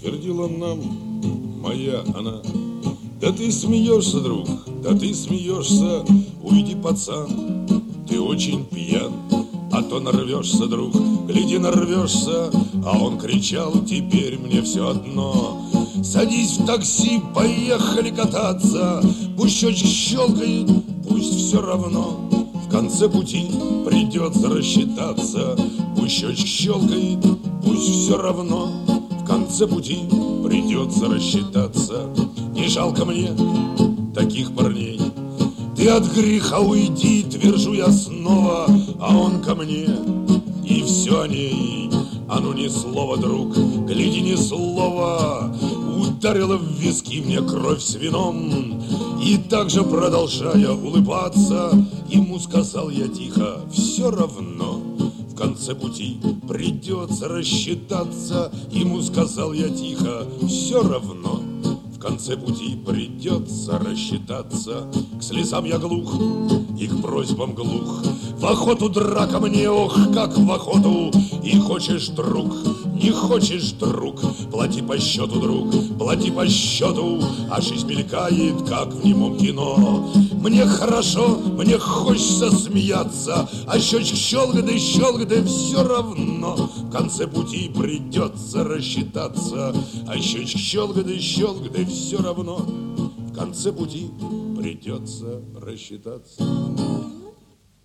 твердила нам моя она. Да ты смеешься, друг, да ты смеешься, уйди, пацан, ты очень пьян. А то нарвешься, друг, гляди, нарвешься. А он кричал: теперь мне все одно. Садись в такси, поехали кататься. Пусть щечки щелкает, пусть все равно. В конце пути придется рассчитаться. Пусть щечки щелкает, пусть все равно. В конце пути придется рассчитаться. Не жалко мне таких парней. Ты от греха уйди, твержу я снова. А он ко мне, и все о ней. А ну ни слова, друг, гляди, ни слова. Ударила в виски мне кровь с вином. И также, продолжая улыбаться, ему сказал я тихо: все равно. В конце пути придется рассчитаться. Ему сказал я тихо: все равно. В конце пути придется рассчитаться. К слезам я глух и к просьбам глух. В охоту драка мне, ох, как в охоту. И хочешь, друг, не хочешь, друг, плати по счету, друг, плати по счету. А жизнь мелькает, как в немом кино. Мне хорошо, мне хочется смеяться. А щечки щелкает, да все равно. В конце пути придется рассчитаться. А щечки щелкает, да все равно. В конце пути придется рассчитаться.